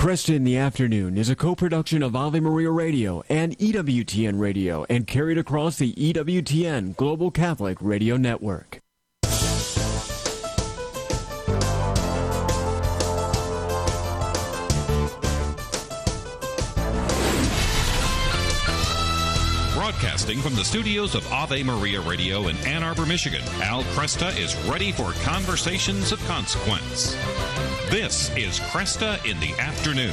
Cresta in the Afternoon is a co-production of Ave Maria Radio and EWTN Radio and carried across the EWTN Global Catholic Radio Network. Broadcasting from the studios of Ave Maria Radio in Ann Arbor, Michigan, Al Cresta is ready for conversations of consequence. This is Cresta in the Afternoon.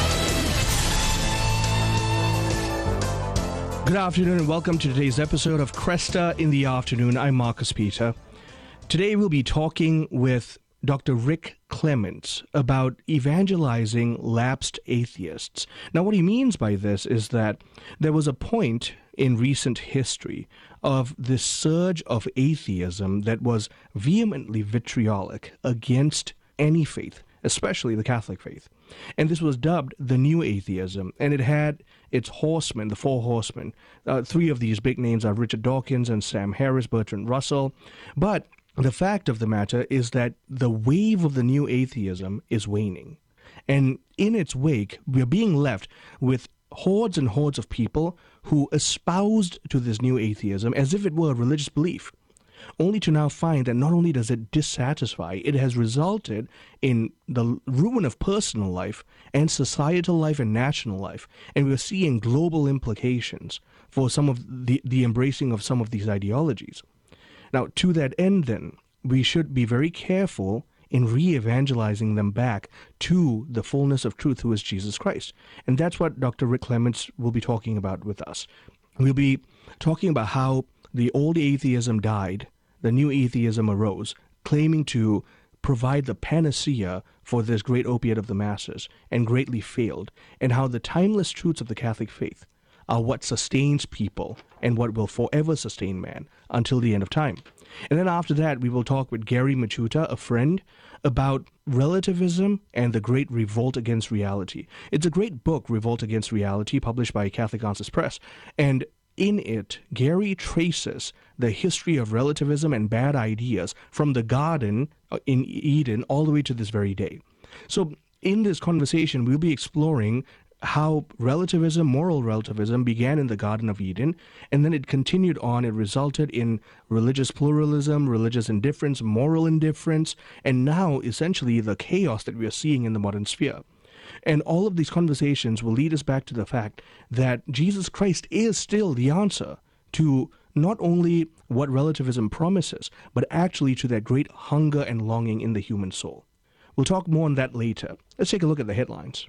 Good afternoon and welcome to today's episode of Cresta in the Afternoon. I'm Marcus Peter. Today we'll be talking with Dr. Rick Clements about evangelizing lapsed atheists. Now, what he means by this is that there was a point in recent history of this surge of atheism that was vehemently vitriolic against any faith, especially the Catholic faith. And this was dubbed the New Atheism, and it had its horsemen, the four horsemen. Three of these big names are Richard Dawkins and Sam Harris, Bertrand Russell. But the fact of the matter is that the wave of the New Atheism is waning. And in its wake, we're being left with hordes and hordes of people who espoused to this New Atheism as if it were a religious belief, only to now find that not only does it dissatisfy, it has resulted in the ruin of personal life and societal life and national life. And we're seeing global implications for some of the embracing of some of these ideologies. Now, to that end, then, we should be very careful in re-evangelizing them back to the fullness of truth, who is Jesus Christ. And that's what Dr. Rick Clements will be talking about with us. We'll be talking about how the old atheism died, the new atheism arose, claiming to provide the panacea for this great opiate of the masses, and greatly failed, and how the timeless truths of the Catholic faith are what sustains people and what will forever sustain man until the end of time. And then after that, we will talk with Gary Machuta, a friend, about relativism and the great revolt against reality. It's a great book, Revolt Against Reality, published by Catholic Answers Press. And in it, Gary traces the history of relativism and bad ideas from the Garden in Eden all the way to this very day. So in this conversation, we'll be exploring how relativism, moral relativism, began in the Garden of Eden, and then it continued on. It resulted in religious pluralism, religious indifference, moral indifference, and now essentially the chaos that we are seeing in the modern sphere. And all of these conversations will lead us back to the fact that Jesus Christ is still the answer to not only what relativism promises, but actually to that great hunger and longing in the human soul. We'll talk more on that later. Let's take a look at the headlines.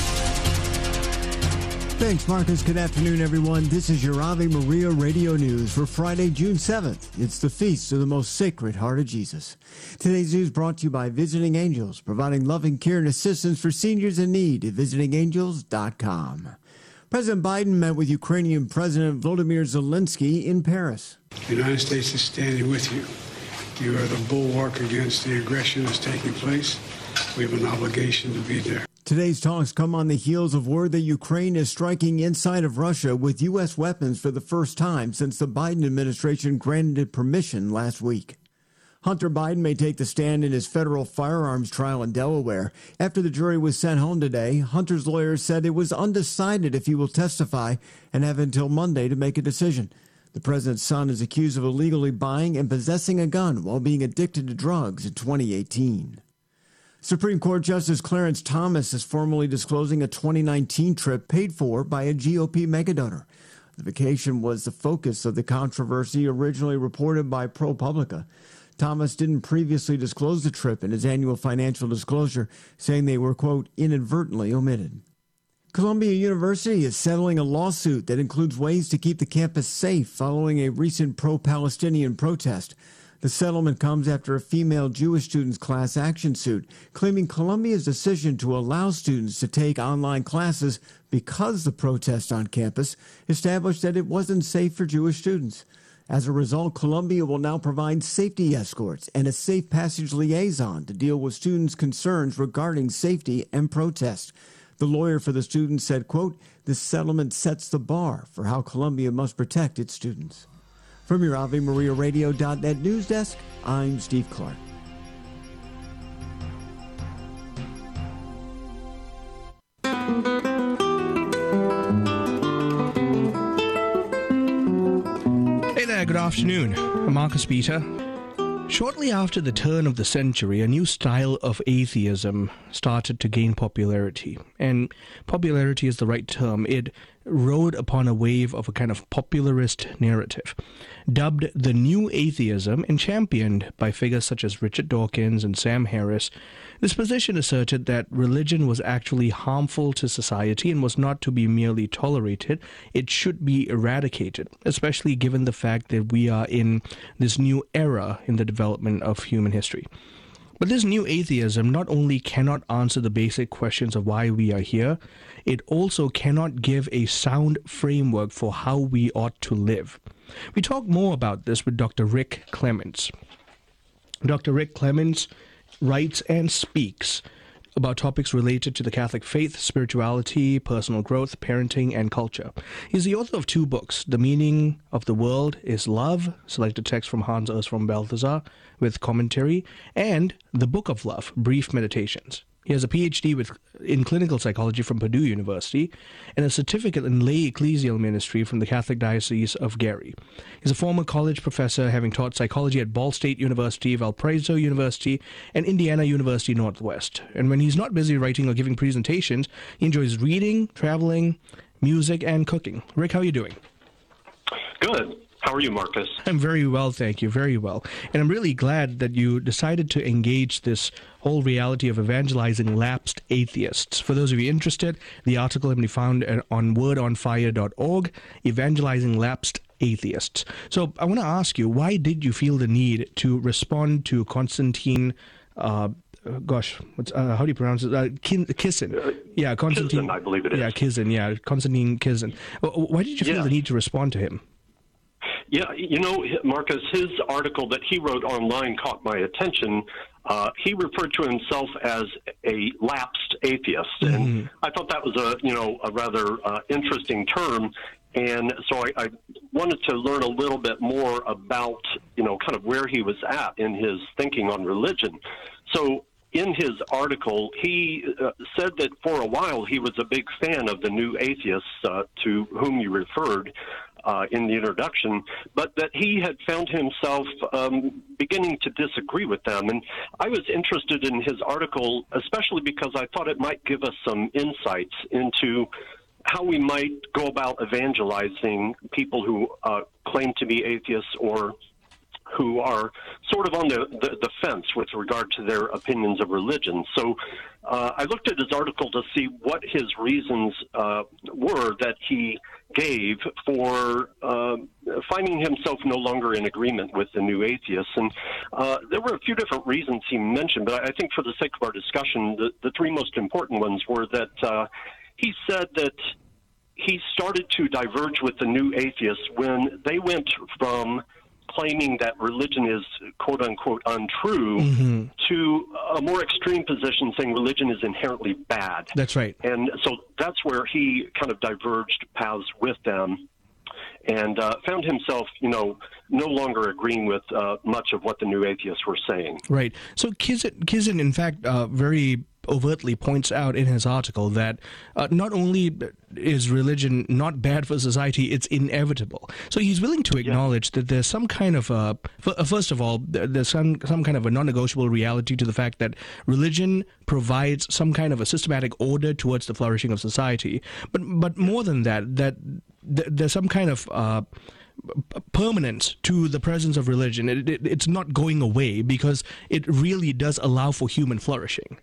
Thanks, Marcus. Good afternoon, everyone. This is your Ave Maria Radio News for Friday, June 7th. It's the Feast of the Most Sacred Heart of Jesus. Today's news brought to you by Visiting Angels, providing loving care and assistance for seniors in need at visitingangels.com. President Biden met with Ukrainian President Volodymyr Zelensky in Paris. The United States is standing with you. You are the bulwark against the aggression that's taking place. We have an obligation to be there. Today's talks come on the heels of word that Ukraine is striking inside of Russia with U.S. weapons for the first time since the Biden administration granted it permission last week. Hunter Biden may take the stand in his federal firearms trial in Delaware. After the jury was sent home today, Hunter's lawyers said it was undecided if he will testify and have until Monday to make a decision. The president's son is accused of illegally buying and possessing a gun while being addicted to drugs in 2018. Supreme Court Justice Clarence Thomas is formally disclosing a 2019 trip paid for by a GOP megadonor. The vacation was the focus of the controversy originally reported by ProPublica. Thomas didn't previously disclose the trip in his annual financial disclosure, saying they were, quote, inadvertently omitted. Columbia University is settling a lawsuit that includes ways to keep the campus safe following a recent pro-Palestinian protest. The settlement comes after a female Jewish student's class action suit, claiming Columbia's decision to allow students to take online classes because the protest on campus established that it wasn't safe for Jewish students. As a result, Columbia will now provide safety escorts and a safe passage liaison to deal with students' concerns regarding safety and protest. The lawyer for the students said, quote, "This settlement sets the bar for how Columbia must protect its students." From your AveMariaRadio.net news desk, I'm Steve Clark. Good afternoon. I'm Marcus Peter. Shortly after the turn of the century, a new style of atheism started to gain popularity. And popularity is the right term. It rode upon a wave of a kind of popularist narrative. Dubbed the New Atheism and championed by figures such as Richard Dawkins and Sam Harris, this position asserted that religion was actually harmful to society and was not to be merely tolerated. It should be eradicated, especially given the fact that we are in this new era in the development of human history. But this new atheism not only cannot answer the basic questions of why we are here, it also cannot give a sound framework for how we ought to live. We talk more about this with Dr. Rick Clements. Dr. Rick Clements writes and speaks about topics related to the Catholic faith, spirituality, personal growth, parenting, and culture. He's the author of 2 books, The Meaning of the World is Love, selected text from Hans Urs von Balthasar with commentary, and The Book of Love, Brief Meditations. He has a PhD in clinical psychology from Purdue University and a certificate in lay ecclesial ministry from the Catholic Diocese of Gary. He's a former college professor, having taught psychology at Ball State University, Valparaiso University, and Indiana University Northwest. And when he's not busy writing or giving presentations, he enjoys reading, traveling, music, and cooking. Rick, how are you doing? Good. How are you, Marcus? I'm very well, thank you, very well. And I'm really glad that you decided to engage this whole reality of evangelizing lapsed atheists. For those of you interested, the article can be found on wordonfire.org, Evangelizing Lapsed Atheists. So I want to ask you, why did you feel the need to respond to Konstantin how do you pronounce it? Kisin. Yeah, Konstantin. Kisin, I believe it is. Yeah, Kisin. Yeah, Konstantin Kisin. Why did you feel the need to respond to him? Yeah, you know, Marcus, his article that he wrote online caught my attention. He referred to himself as a lapsed atheist, and I thought that was a rather interesting term. And so I wanted to learn a little bit more about, kind of where he was at in his thinking on religion. So in his article, he said that for a while he was a big fan of the New Atheists to whom you referred in the introduction, but that he had found himself beginning to disagree with them. And I was interested in his article, especially because I thought it might give us some insights into how we might go about evangelizing people who claim to be atheists or who are sort of on the fence with regard to their opinions of religion. So I looked at his article to see what his reasons were that he gave for finding himself no longer in agreement with the New Atheists. And there were a few different reasons he mentioned, but I think for the sake of our discussion, the 3 most important ones were that he said that he started to diverge with the New Atheists when they went from claiming that religion is quote-unquote untrue to a more extreme position saying religion is inherently bad. That's right. And so that's where he kind of diverged paths with them and found himself, no longer agreeing with much of what the New Atheists were saying. Right. So Kisin in fact, very overtly points out in his article that not only is religion not bad for society, it's inevitable. So he's willing to acknowledge that there's some kind of first of all, there's some kind of a non-negotiable reality to the fact that religion provides some kind of a systematic order towards the flourishing of society. But more than that there's some kind of permanence to the presence of religion. It's not going away because it really does allow for human flourishing.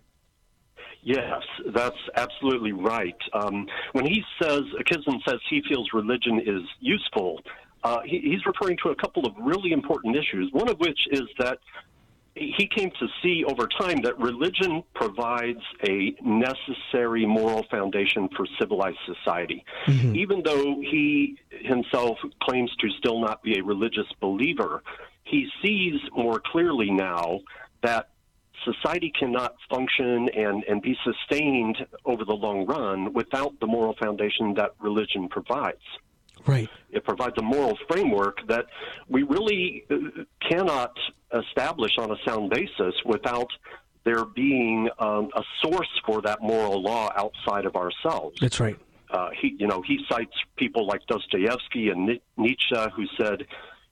Yes, that's absolutely right. When Kisin says he feels religion is useful, he's referring to a couple of really important issues, one of which is that he came to see over time that religion provides a necessary moral foundation for civilized society. Even though he himself claims to still not be a religious believer, he sees more clearly now that society cannot function and be sustained over the long run without the moral foundation that religion provides. Right. It provides a moral framework that we really cannot establish on a sound basis without there being a source for that moral law outside of ourselves. That's right. He cites people like Dostoevsky and Nietzsche who said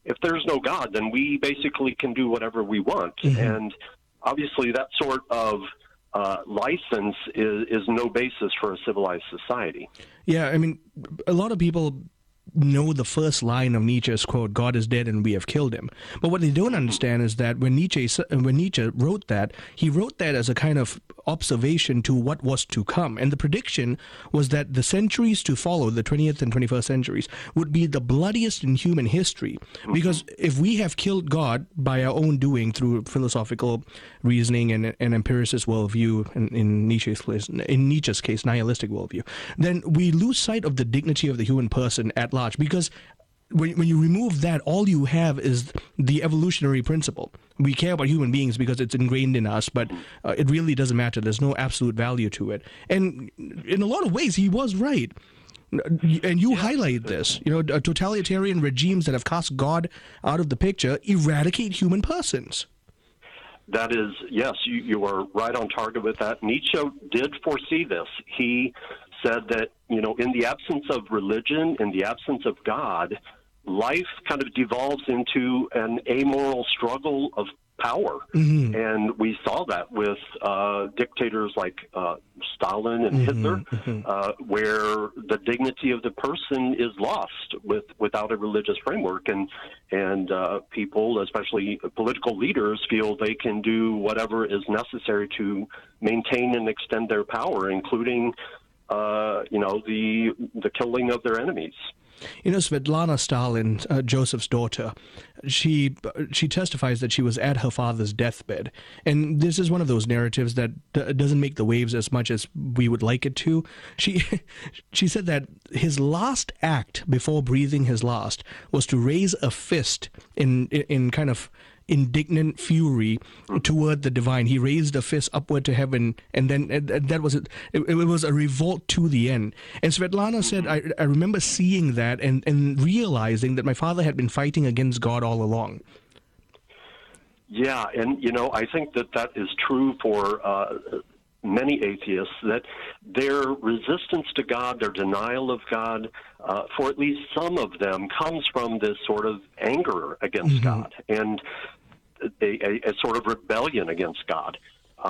if there's no God, then we basically can do whatever we want. And obviously that sort of license is no basis for a civilized society. Yeah, I mean, a lot of people know the first line of Nietzsche's quote, "God is dead and we have killed him." But what they don't understand is that when Nietzsche wrote that, he wrote that as a kind of observation to what was to come. And the prediction was that the centuries to follow, the 20th and 21st centuries, would be the bloodiest in human history. Because if we have killed God by our own doing through philosophical reasoning and an empiricist worldview, in Nietzsche's case, nihilistic worldview, then we lose sight of the dignity of the human person at large. Because when you remove that, all you have is the evolutionary principle. We care about human beings because it's ingrained in us, but it really doesn't matter. There's no absolute value to it. And in a lot of ways, he was right. And you highlight this. Totalitarian regimes that have cast God out of the picture eradicate human persons. That is, yes, you are right on target with that. Nietzsche did foresee this. He said that, in the absence of religion, in the absence of God, life kind of devolves into an amoral struggle of power. And we saw that with dictators like Stalin and Hitler, where the dignity of the person is lost without a religious framework. And people, especially political leaders, feel they can do whatever is necessary to maintain and extend their power, including the killing of their enemies. Svetlana Stalin, Joseph's daughter, she testifies that she was at her father's deathbed. And this is one of those narratives that doesn't make the waves as much as we would like it to. She said that his last act before breathing his last was to raise a fist in kind of indignant fury toward the divine. He raised a fist upward to heaven, and then that was it. It was a revolt to the end. And Svetlana said, I remember seeing that and realizing that my father had been fighting against God all along. Yeah, and I think that is true for many atheists, that their resistance to God, their denial of God, for at least some of them, comes from this sort of anger against God and a sort of rebellion against God.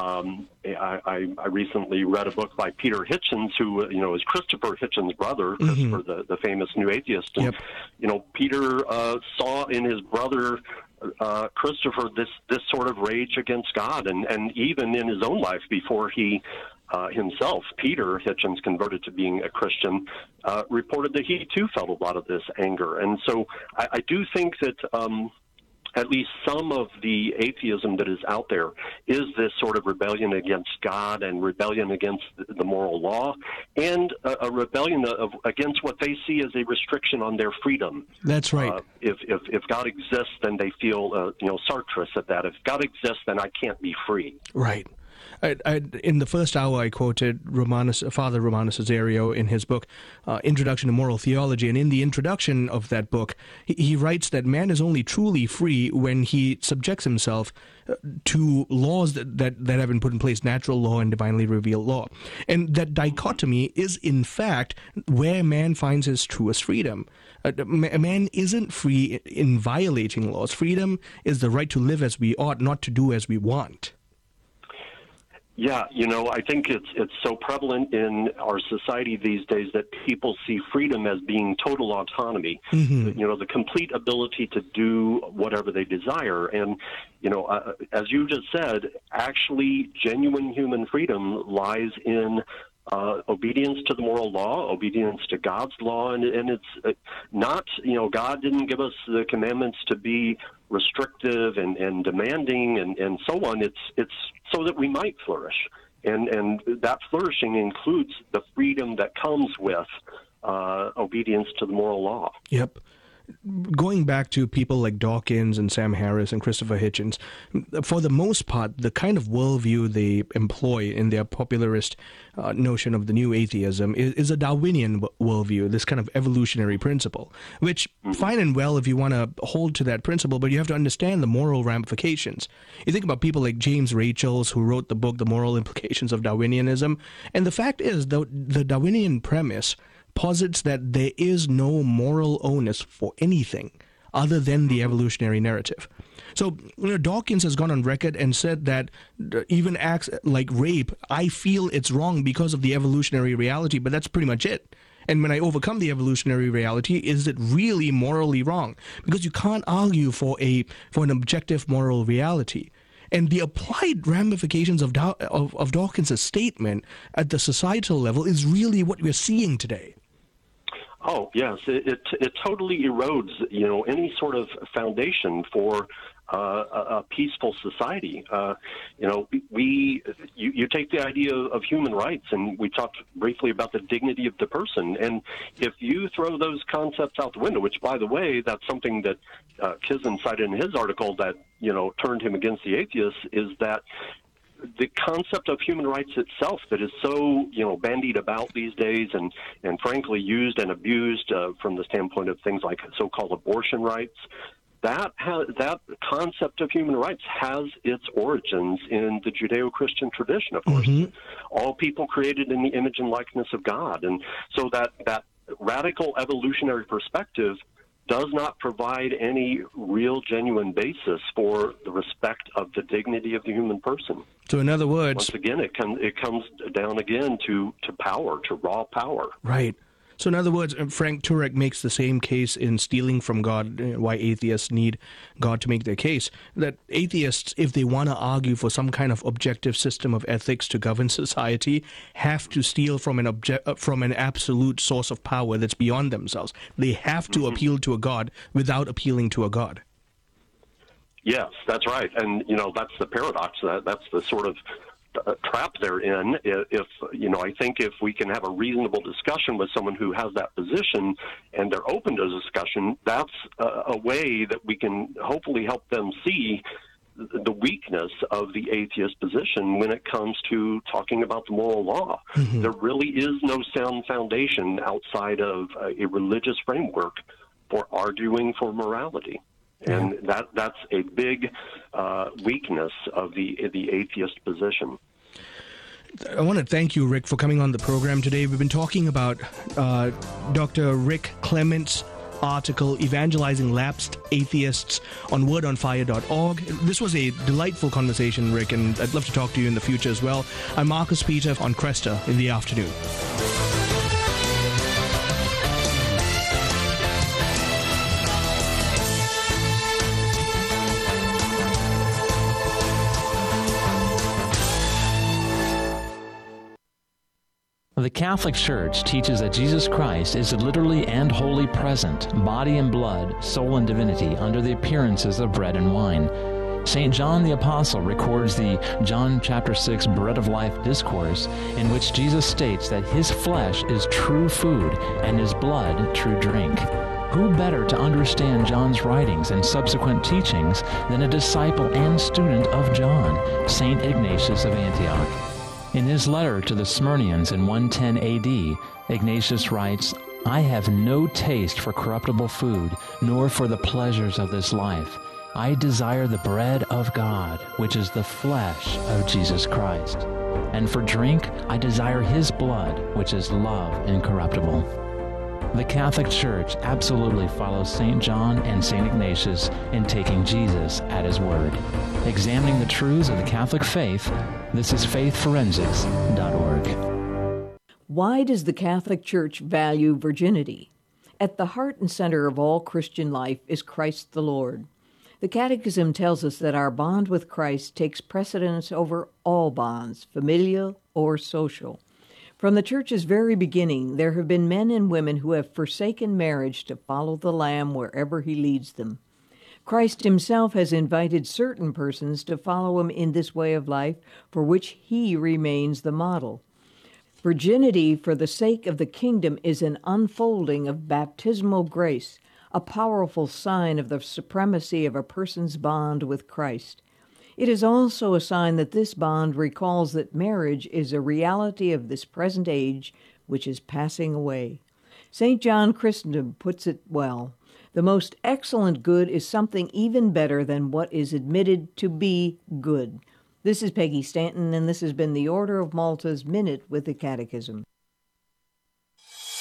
I recently read a book by Peter Hitchens, who is Christopher Hitchens' brother, Christopher, the famous new atheist. And Peter saw in his brother Christopher this sort of rage against God, and even in his own life before he himself, Peter Hitchens, converted to being a Christian, reported that he too felt a lot of this anger. And so I do think that at least some of the atheism that is out there is this sort of rebellion against God and rebellion against the moral law, and a rebellion against what they see as a restriction on their freedom. That's right. If God exists, then they feel, Sartre said that. If God exists, then I can't be free. Right. In the first hour, I quoted Father Romanus Azario in his book, Introduction to Moral Theology. And in the introduction of that book, he writes that man is only truly free when he subjects himself to laws that have been put in place, natural law and divinely revealed law. And that dichotomy is, in fact, where man finds his truest freedom. Man isn't free in violating laws. Freedom is the right to live as we ought, not to do as we want. Yeah, I think it's so prevalent in our society these days that people see freedom as being total autonomy, the complete ability to do whatever they desire. And, as you just said, actually genuine human freedom lies in obedience to the moral law, obedience to God's law, and it's not, God didn't give us the commandments to be restrictive and demanding and so on. It's so that we might flourish, and that flourishing includes the freedom that comes with obedience to the moral law. Yep. Going back to people like Dawkins and Sam Harris and Christopher Hitchens, for the most part, the kind of worldview they employ in their popularist notion of the new atheism is a Darwinian worldview, this kind of evolutionary principle, which, fine and well if you want to hold to that principle, but you have to understand the moral ramifications. You think about people like James Rachels, who wrote the book, The Moral Implications of Darwinianism, and the fact is, the Darwinian premise posits that there is no moral onus for anything other than the evolutionary narrative. So, Dawkins has gone on record and said that even acts like rape, I feel it's wrong because of the evolutionary reality, but that's pretty much it. And when I overcome the evolutionary reality, is it really morally wrong? Because you can't argue for an objective moral reality. And the applied ramifications of Dawkins' statement at the societal level is really what we're seeing today. Oh, yes. It totally erodes, any sort of foundation for a peaceful society. You take the idea of human rights, and we talked briefly about the dignity of the person. And if you throw those concepts out the window, which, by the way, that's something that Kizin cited in his article that, turned him against the atheists, is that the concept of human rights itself that is so, bandied about these days and frankly used and abused from the standpoint of things like so-called abortion rights, that concept of human rights has its origins in the Judeo-Christian tradition, of course. Mm-hmm. All people created in the image and likeness of God. And so that radical evolutionary perspective does not provide any real, genuine basis for the respect of the dignity of the human person. So in other words... Once again, it comes down again to power, to raw power. Right. So in other words, Frank Turek makes the same case in Stealing from God, why atheists need God to make their case, that atheists, if they want to argue for some kind of objective system of ethics to govern society, have to steal from an absolute source of power that's beyond themselves. They have to appeal to a God without appealing to a God. Yes, that's right. And, that's the paradox. That's the sort of trap they're in. I think if we can have a reasonable discussion with someone who has that position and they're open to discussion, that's a way that we can hopefully help them see the weakness of the atheist position when it comes to talking about the moral law. Mm-hmm. There really is no sound foundation outside of a religious framework for arguing for morality. And that's a big weakness of the atheist position. I want to thank you, Rick, for coming on the program today. We've been talking about Dr. Rick Clements' article, Evangelizing Lapsed Atheists, on wordonfire.org. This was a delightful conversation, Rick, and I'd love to talk to you in the future as well. I'm Marcus Peter on Cresta in the afternoon. The Catholic Church teaches that Jesus Christ is literally and wholly present, body and blood, soul and divinity, under the appearances of bread and wine. St. John the Apostle records the John chapter 6 Bread of Life discourse, in which Jesus states that his flesh is true food and his blood true drink. Who better to understand John's writings and subsequent teachings than a disciple and student of John, St. Ignatius of Antioch? In his letter to the Smyrnians in 110 A.D., Ignatius writes, "I have no taste for corruptible food, nor for the pleasures of this life. I desire the bread of God, which is the flesh of Jesus Christ. And for drink, I desire his blood, which is love incorruptible." The Catholic Church absolutely follows St. John and St. Ignatius in taking Jesus at his word. Examining the truths of the Catholic faith, this is faithforensics.org. Why does the Catholic Church value virginity? At the heart and center of all Christian life is Christ the Lord. The Catechism tells us that our bond with Christ takes precedence over all bonds, familial or social. From the Church's very beginning, there have been men and women who have forsaken marriage to follow the Lamb wherever he leads them. Christ himself has invited certain persons to follow him in this way of life, for which he remains the model. Virginity for the sake of the kingdom is an unfolding of baptismal grace, a powerful sign of the supremacy of a person's bond with Christ. It is also a sign that this bond recalls that marriage is a reality of this present age which is passing away. St. John Chrysostom puts it well. The most excellent good is something even better than what is admitted to be good. This is Peggy Stanton, and this has been the Order of Malta's Minute with the Catechism.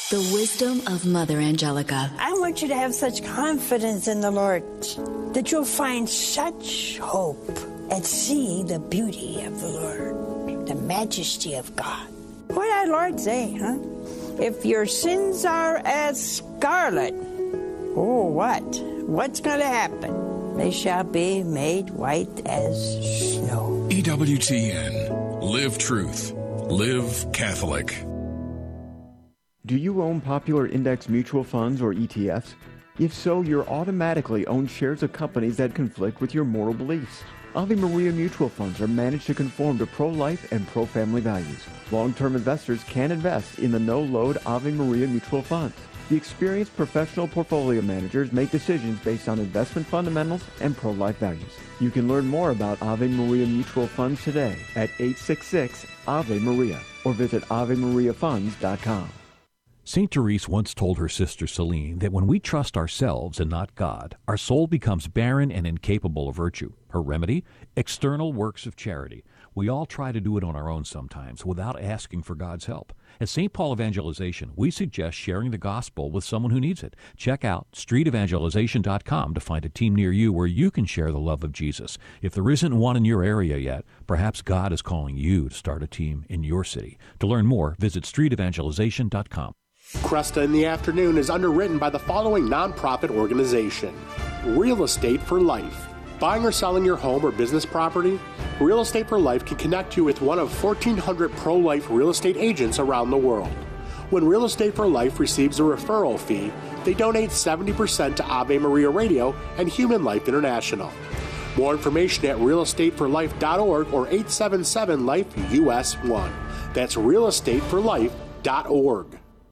The wisdom of Mother Angelica. I want you to have such confidence in the Lord that you'll find such hope and see the beauty of the Lord, the majesty of God. What did our Lord say, huh? If your sins are as scarlet, oh, what? What's going to happen? They shall be made white as snow. EWTN. Live truth. Live Catholic. Do you own popular index mutual funds or ETFs? If so, you're automatically own shares of companies that conflict with your moral beliefs. Ave Maria mutual funds are managed to conform to pro-life and pro-family values. Long-term investors can invest in the no-load Ave Maria mutual funds. The experienced professional portfolio managers make decisions based on investment fundamentals and pro-life values. You can learn more about Ave Maria mutual funds today at 866-AVE-MARIA or visit AveMariaFunds.com. St. Therese once told her sister Celine that when we trust ourselves and not God, our soul becomes barren and incapable of virtue. Her remedy? External works of charity. We all try to do it on our own sometimes without asking for God's help. At St. Paul Evangelization, we suggest sharing the gospel with someone who needs it. Check out streetevangelization.com to find a team near you where you can share the love of Jesus. If there isn't one in your area yet, perhaps God is calling you to start a team in your city. To learn more, visit streetevangelization.com. Cresta in the Afternoon is underwritten by the following nonprofit organization: Real Estate for Life. Buying or selling your home or business property? Real Estate for Life can connect you with one of 1,400 pro-life real estate agents around the world. When Real Estate for Life receives a referral fee, they donate 70% to Ave Maria Radio and Human Life International. More information at realestateforlife.org or 877-LIFE-US1. That's realestateforlife.org.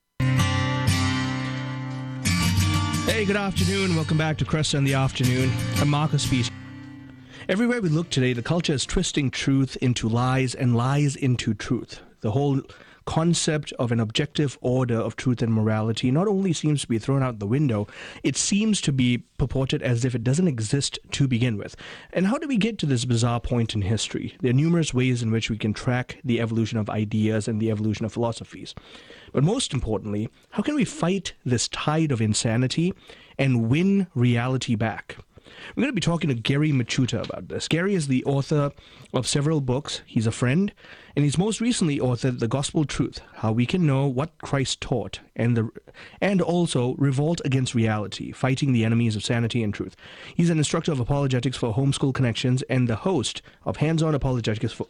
Hey, good afternoon. Welcome back to Cresta in the Afternoon. I'm Marcus Peter. Everywhere we look today, the culture is twisting truth into lies and lies into truth. The whole concept of an objective order of truth and morality not only seems to be thrown out the window, it seems to be purported as if it doesn't exist to begin with. And how do we get to this bizarre point in history? There are numerous ways in which we can track the evolution of ideas and the evolution of philosophies. But most importantly, how can we fight this tide of insanity and win reality back? We're going to be talking to Gary Michuta about this. Gary is the author of several books. He's a friend, and he's most recently authored The Gospel Truth, How We Can Know What Christ Taught, and also Revolt Against Reality, Fighting the Enemies of Sanity and Truth. He's an instructor of apologetics for Homeschool Connections and the host of Hands-On Apologetics for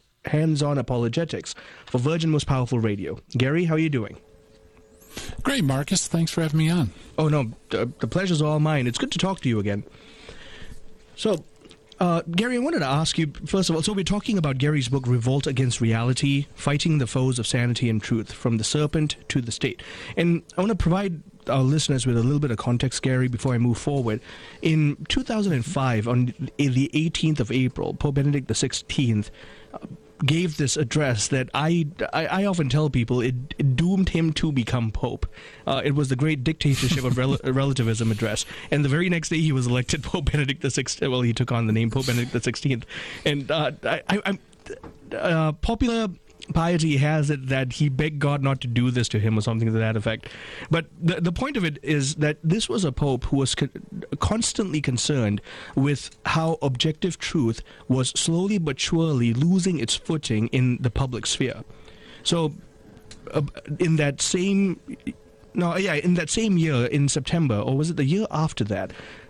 Virgin Most Powerful Radio. Gary, how are you doing? Great, Marcus. Thanks for having me on. Oh, no, the pleasure's all mine. It's good to talk to you again. So, Gary, I wanted to ask you, first of all, so we're talking about Gary's book, Revolt Against Reality, Fighting the Foes of Sanity and Truth, From the Serpent to the State. And I want to provide our listeners with a little bit of context, Gary, before I move forward. In 2005, on the 18th of April, Pope Benedict XVI gave this address that I often tell people it doomed him to become Pope. It was the great dictatorship of relativism address. And the very next day he was elected Pope Benedict XVI. Well, he took on the name Pope Benedict XVI. And popular piety has it that he begged God not to do this to him or something to that effect. But the point of it is that this was a pope who was constantly concerned with how objective truth was slowly but surely losing its footing in the public sphere. So in that same year, in September, or was it the year after that,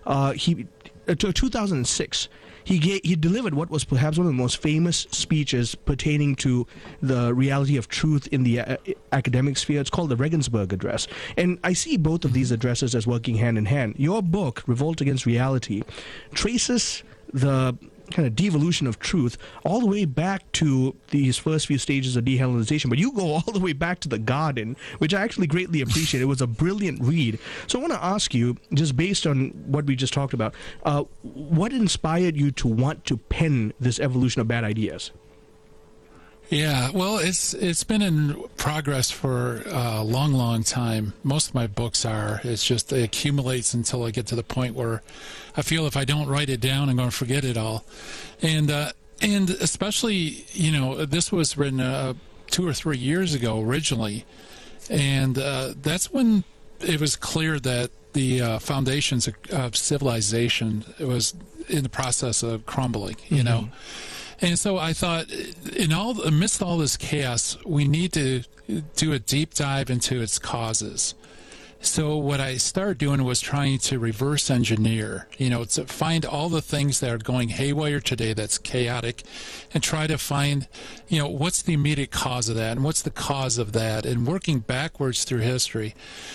2006, he delivered what was perhaps one of the most famous speeches pertaining to the reality of truth in the academic sphere. It's called the Regensburg Address. And I see both of these addresses as working hand in hand. Your book, Revolt Against Reality, traces the kind of devolution of truth all the way back to these first few stages of dehellenization, but you go all the way back to the garden, which I actually greatly appreciate. It was a brilliant read. So I want to ask you, just based on what we just talked about, what inspired you to want to pen this evolution of bad ideas? Yeah, well, it's been in progress for a long, long time. Most of my books are. It's just it accumulates until I get to the point where I feel if I don't write it down, I'm going to forget it all. And especially, this was written 2 or 3 years ago originally, And that's when it was clear that the foundations of civilization was in the process of crumbling, you know. And so I thought, amidst all this chaos, we need to do a deep dive into its causes. So what I started doing was trying to reverse engineer, to find all the things that are going haywire today that's chaotic, and try to find, what's the immediate cause of that, and what's the cause of that, and working backwards through history.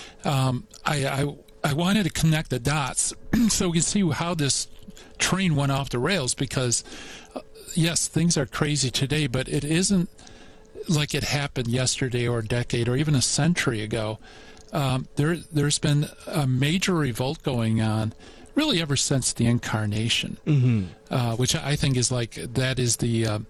I wanted to connect the dots so we can see how this train went off the rails, because yes, things are crazy today, but it isn't like it happened yesterday or a decade or even a century ago. There's been a major revolt going on really ever since the incarnation, which I think is that is the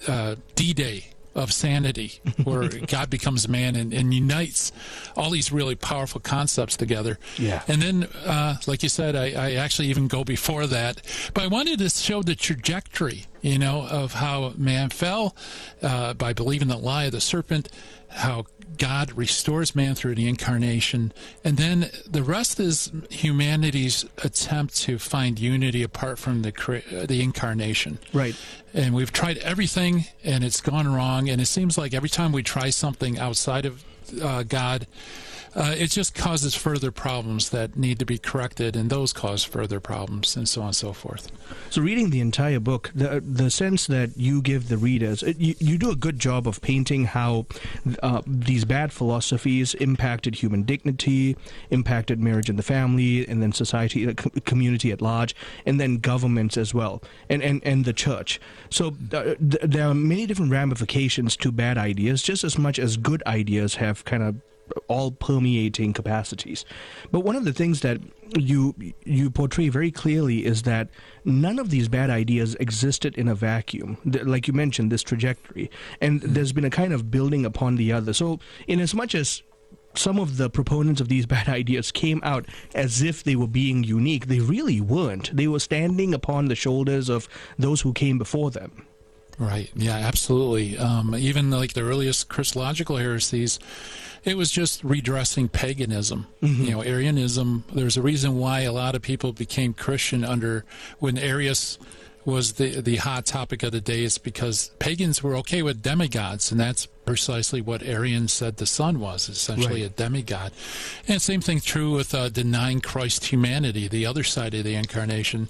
D-Day of sanity, where God becomes man and unites all these really powerful concepts together. Yeah. And then, like you said, I actually even go before that. But I wanted to show the trajectory, of how man fell by believing the lie of the serpent, how God restores man through the incarnation, and then the rest is humanity's attempt to find unity apart from the incarnation. Right. And we've tried everything, and it's gone wrong, and it seems like every time we try something outside of God, it just causes further problems that need to be corrected, and those cause further problems, and so on and so forth. So reading the entire book, the sense that you give the readers, you do a good job of painting how these bad philosophies impacted human dignity, impacted marriage and the family, and then society, the community at large, and then governments as well, and the church. So there are many different ramifications to bad ideas, just as much as good ideas have kind of all permeating capacities. But one of the things that you portray very clearly is that none of these bad ideas existed in a vacuum. Like you mentioned, this trajectory. And there's been a kind of building upon the other. So in as much as some of the proponents of these bad ideas came out as if they were being unique, they really weren't. They were standing upon the shoulders of those who came before them. Right. Yeah, absolutely. Even like the earliest Christological heresies, it was just redressing paganism. Arianism. There's a reason why a lot of people became Christian when Arius was the hot topic of the day, is because pagans were okay with demigods, and that's precisely what Arian said the Son was, essentially a demigod. And same thing true with denying Christ's humanity, the other side of the incarnation.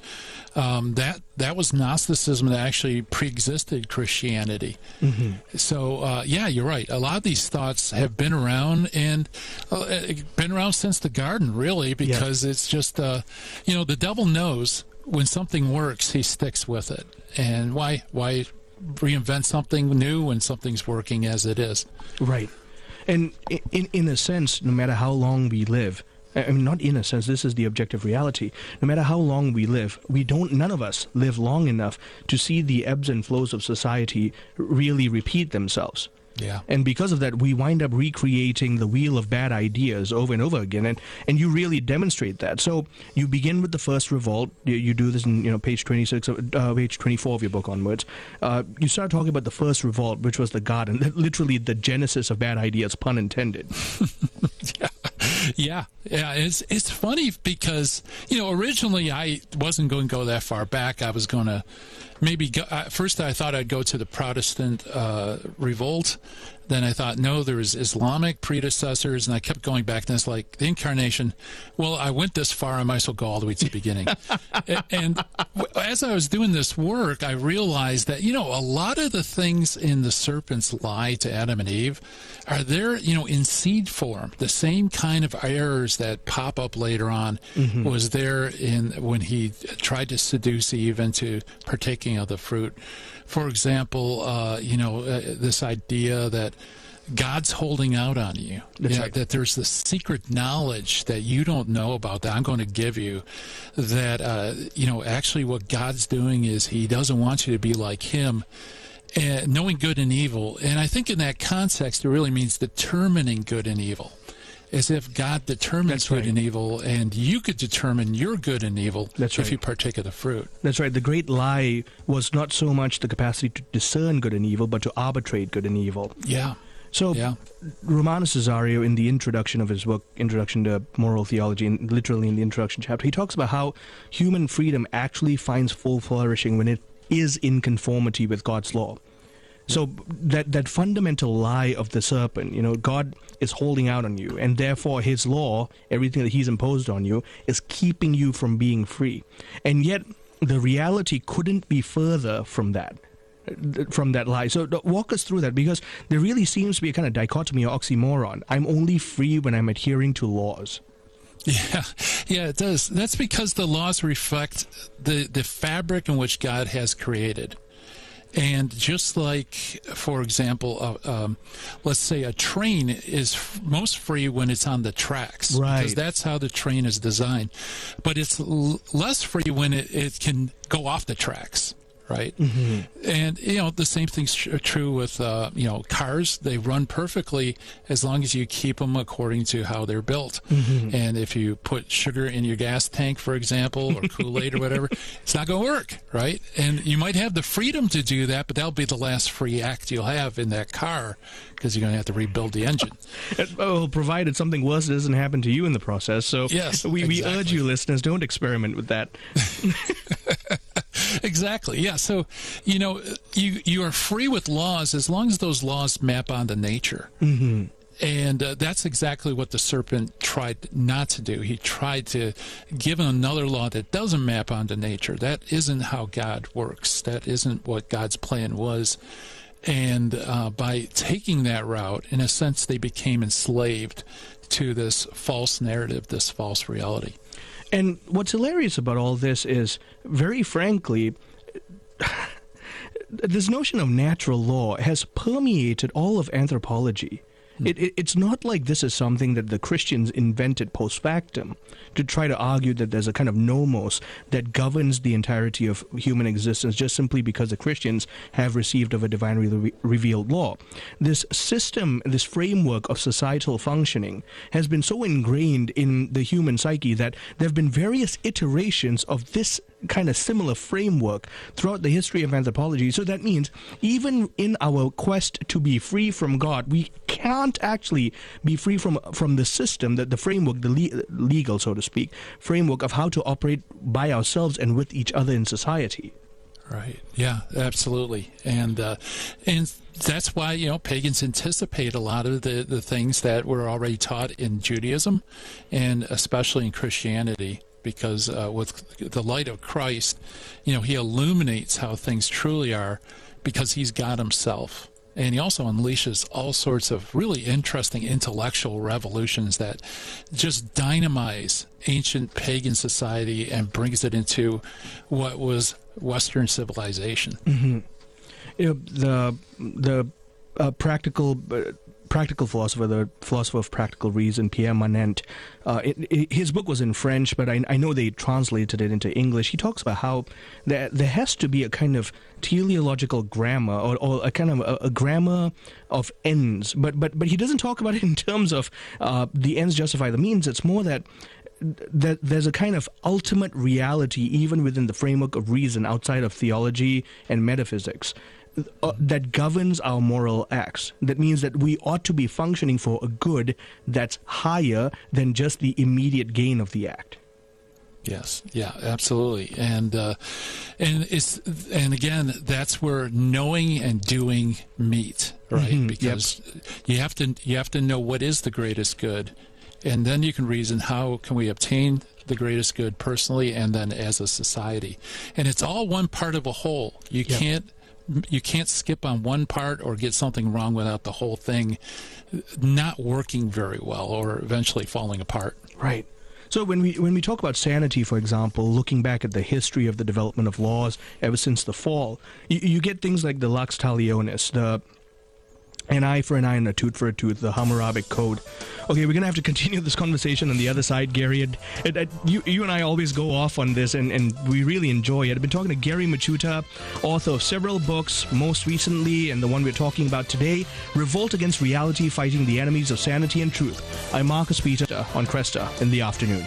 That was Gnosticism that actually pre-existed Christianity. So, you're right. A lot of these thoughts have been around, and been around since the garden, really, because it's just, the devil knows when something works, he sticks with it. And why reinvent something new when something's working as it is? Right. And in a sense, no matter how long we live, I mean, not in a sense, this is the objective reality. No matter how long we live, none of us live long enough to see the ebbs and flows of society really repeat themselves. Yeah. And because of that, we wind up recreating the wheel of bad ideas over and over again, and you really demonstrate that. So you begin with the first revolt. You do this in page 26, page 24 of your book onwards. You start talking about the first revolt, which was the garden, literally the genesis of bad ideas, pun intended. Yeah. It's funny because originally I wasn't going to go that far back. I was going to maybe go, first I thought I'd go to the Protestant revolt. Then I thought, no, there's Islamic predecessors, and I kept going back, and it's like the incarnation. Well, I went this far, I might as well go all the way to the beginning. And as I was doing this work, I realized that, a lot of the things in the serpent's lie to Adam and Eve are there, in seed form. The same kind of errors that pop up later on was there when he tried to seduce Eve into partaking of the fruit. For example, this idea that God's holding out on you, that there's this secret knowledge that you don't know about that I'm going to give you, that, actually what God's doing is he doesn't want you to be like him, and knowing good and evil. And I think in that context, it really means determining good and evil. As if God determines good and evil, and you could determine your good and evil if you partake of the fruit. That's right. The great lie was not so much the capacity to discern good and evil, but to arbitrate good and evil. Yeah. So, Romanus Cesario, in the introduction of his book, Introduction to Moral Theology, and literally in the introduction chapter, he talks about how human freedom actually finds full flourishing when it is in conformity with God's law. So that fundamental lie of the serpent, God is holding out on you, and therefore his law, everything that he's imposed on you, is keeping you from being free. And yet the reality couldn't be further from that lie. So walk us through that, because there really seems to be a kind of dichotomy or oxymoron. I'm only free when I'm adhering to laws. Yeah, it does. That's because the laws reflect the fabric in which God has created. And just like, for example, let's say a train is most free when it's on the tracks, right? Because that's how the train is designed. But it's less free when it can go off the tracks. Right? Mm-hmm. And, the same thing's true with, cars. They run perfectly as long as you keep them according to how they're built. Mm-hmm. And if you put sugar in your gas tank, for example, or Kool-Aid or whatever, it's not going to work, right? And you might have the freedom to do that, but that'll be the last free act you'll have in that car, because you're going to have to rebuild the engine. Well, provided something worse doesn't happen to you in the process. So yes, we urge you, listeners, don't experiment with that. Exactly. Yeah. So, you are free with laws as long as those laws map onto nature. Mm-hmm. And that's exactly what the serpent tried not to do. He tried to give another law that doesn't map onto nature. That isn't how God works. That isn't what God's plan was. And by taking that route, in a sense, they became enslaved to this false narrative, this false reality. And what's hilarious about all this is, very frankly, this notion of natural law has permeated all of anthropology. It's not like this is something that the Christians invented post factum to try to argue that there's a kind of nomos that governs the entirety of human existence just simply because the Christians have received of a divinely revealed law. This system, this framework of societal functioning has been so ingrained in the human psyche that there have been various iterations of this kind of similar framework throughout the history of anthropology. So that means even in our quest to be free from God, we can't actually be free from the system, that the framework, the legal, so to speak, framework of how to operate by ourselves and with each other in society. Right. Yeah, absolutely. And that's why, pagans anticipate a lot of the things that were already taught in Judaism and especially in Christianity. Because with the light of Christ, he illuminates how things truly are, because he's God himself. And he also unleashes all sorts of really interesting intellectual revolutions that just dynamize ancient pagan society and brings it into what was Western civilization. Mm-hmm. The practical philosopher, the philosopher of practical reason, Pierre Manent, his book was in French, but I know they translated it into English. He talks about how there has to be a kind of teleological grammar, or a kind of a grammar of ends, but he doesn't talk about it in terms of the ends justify the means. It's more that there's a kind of ultimate reality even within the framework of reason outside of theology and metaphysics. That governs our moral acts. That means that we ought to be functioning for a good that's higher than just the immediate gain of the act. Yes, yeah, absolutely, and again, that's where knowing and doing meet, right? Mm-hmm. Because you have to know what is the greatest good, and then you can reason how can we obtain the greatest good personally and then as a society, and it's all one part of a whole. You can't skip on one part or get something wrong without the whole thing not working very well or eventually falling apart. Right. So when we talk about sanity, for example, looking back at the history of the development of laws ever since the fall, you get things like the Lux Talionis, the an eye for an eye and a tooth for a tooth, the Hammurabic Code. Okay, we're going to have to continue this conversation on the other side, Gary. You and I always go off on this, and we really enjoy it. I've been talking to Gary Michuta, author of several books, most recently, and the one we're talking about today, Revolt Against Reality, Fighting the Enemies of Sanity and Truth. I'm Marcus Peter on Cresta in the afternoon.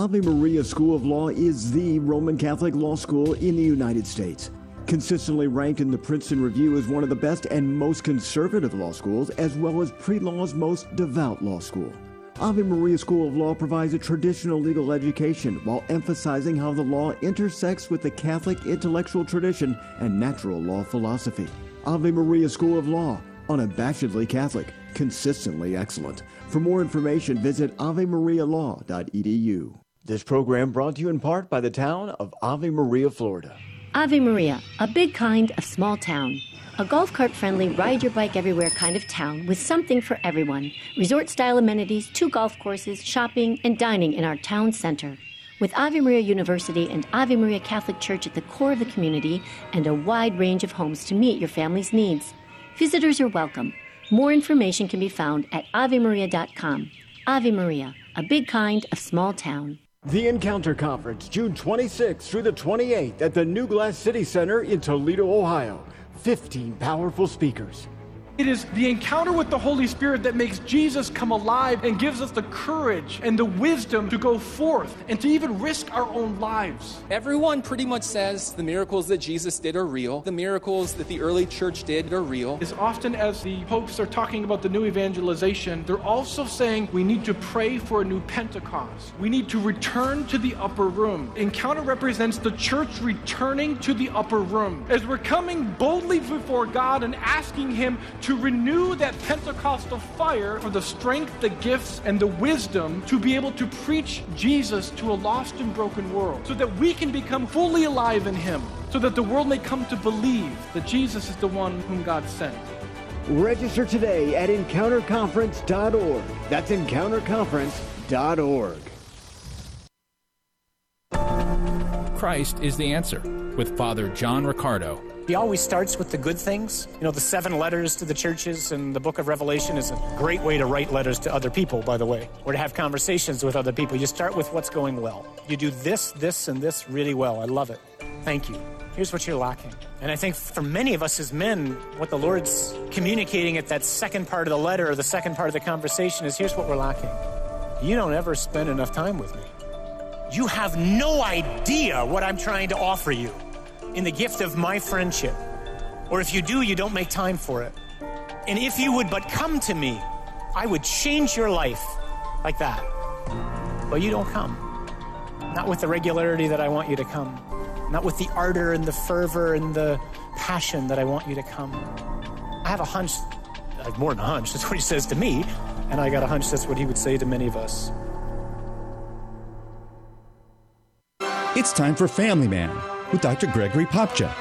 Ave Maria School of Law is the Roman Catholic law school in the United States. Consistently ranked in the Princeton Review as one of the best and most conservative law schools, as well as pre-law's most devout law school. Ave Maria School of Law provides a traditional legal education while emphasizing how the law intersects with the Catholic intellectual tradition and natural law philosophy. Ave Maria School of Law, unabashedly Catholic, consistently excellent. For more information, visit avemarialaw.edu. This program brought to you in part by the town of Ave Maria, Florida. Ave Maria, a big kind of small town. A golf cart-friendly, ride-your-bike-everywhere kind of town with something for everyone. Resort-style amenities, 2 golf courses, shopping, and dining in our town center. With Ave Maria University and Ave Maria Catholic Church at the core of the community and a wide range of homes to meet your family's needs. Visitors are welcome. More information can be found at avemaria.com. Ave Maria, a big kind of small town. The Encounter Conference, June 26th through the 28th at the New Glass City Center in Toledo, Ohio. 15 powerful speakers. It is the encounter with the Holy Spirit that makes Jesus come alive and gives us the courage and the wisdom to go forth and to even risk our own lives. Everyone pretty much says the miracles that Jesus did are real. The miracles that the early church did are real. As often as the popes are talking about the new evangelization, they're also saying we need to pray for a new Pentecost. We need to return to the upper room. Encounter represents the church returning to the upper room. As we're coming boldly before God and asking Him to renew that Pentecostal fire for the strength, the gifts, and the wisdom to be able to preach Jesus to a lost and broken world, so that we can become fully alive in Him, so that the world may come to believe that Jesus is the one whom God sent. Register today at encounterconference.org. That's encounterconference.org. Christ is the answer with Father John Riccardo. He always starts with the good things. You know, the 7 letters to the churches and the book of Revelation is a great way to write letters to other people, by the way, or to have conversations with other people. You start with what's going well. You do this, this, and this really well. I love it. Thank you. Here's what you're lacking. And I think for many of us as men, what the Lord's communicating at that second part of the letter or the second part of the conversation is, here's what we're lacking. You don't ever spend enough time with me. You have no idea what I'm trying to offer you in the gift of my friendship. Or if you do, you don't make time for it. And if you would but come to me, I would change your life like that. But you don't come. Not with the regularity that I want you to come. Not with the ardor and the fervor and the passion that I want you to come. I have a hunch, I have more than a hunch, that's what he says to me, and I got a hunch that's what he would say to many of us. It's time for Family Man with Dr. Gregory Popcak.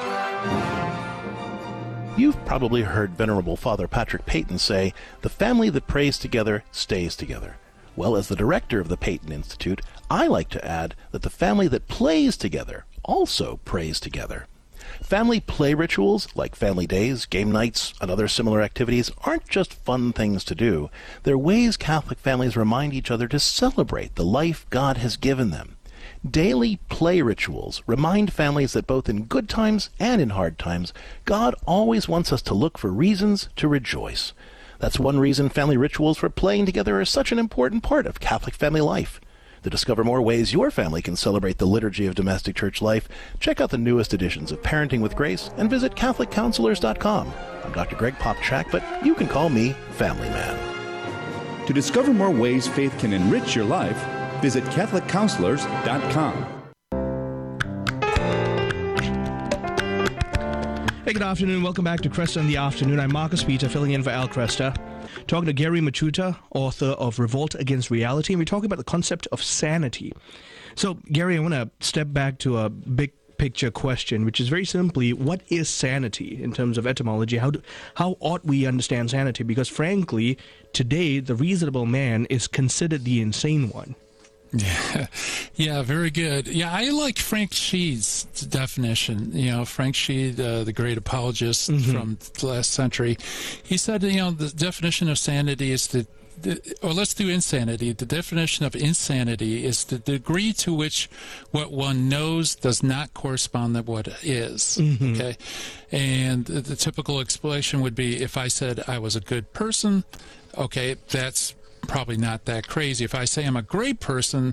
You've probably heard Venerable Father Patrick Peyton say, "The family that prays together stays together." Well, as the director of the Peyton Institute, I like to add that the family that plays together also prays together. Family play rituals, like family days, game nights, and other similar activities, aren't just fun things to do. They're ways Catholic families remind each other to celebrate the life God has given them. Daily play rituals remind families that both in good times and in hard times, God always wants us to look for reasons to rejoice. That's one reason family rituals for playing together are such an important part of Catholic family life. To discover more ways your family can celebrate the liturgy of domestic church life, check out the newest editions of Parenting with Grace and visit CatholicCounselors.com. I'm Dr. Greg Popcak, but you can call me Family Man. To discover more ways faith can enrich your life, visit CatholicCounselors.com. Hey, good afternoon. Welcome back to Cresta in the Afternoon. I'm Marcus Peter, filling in for Al Cresta. Talking to Gary Machuta, author of Revolt Against Reality, and we're talking about the concept of sanity. So, Gary, I want to step back to a big picture question, which is very simply, what is sanity in terms of etymology? How ought we understand sanity? Because frankly, today, the reasonable man is considered the insane one. Yeah, very good. Yeah, I like Frank Sheed's definition. You know, Frank Sheed, the great apologist from the last century, he said, you know, the definition of sanity is or let's do insanity. The definition of insanity is the degree to which what one knows does not correspond to what is. Okay, and the typical explanation would be, if I said I was a good person, okay, that's probably not that crazy. If I say I'm a great person,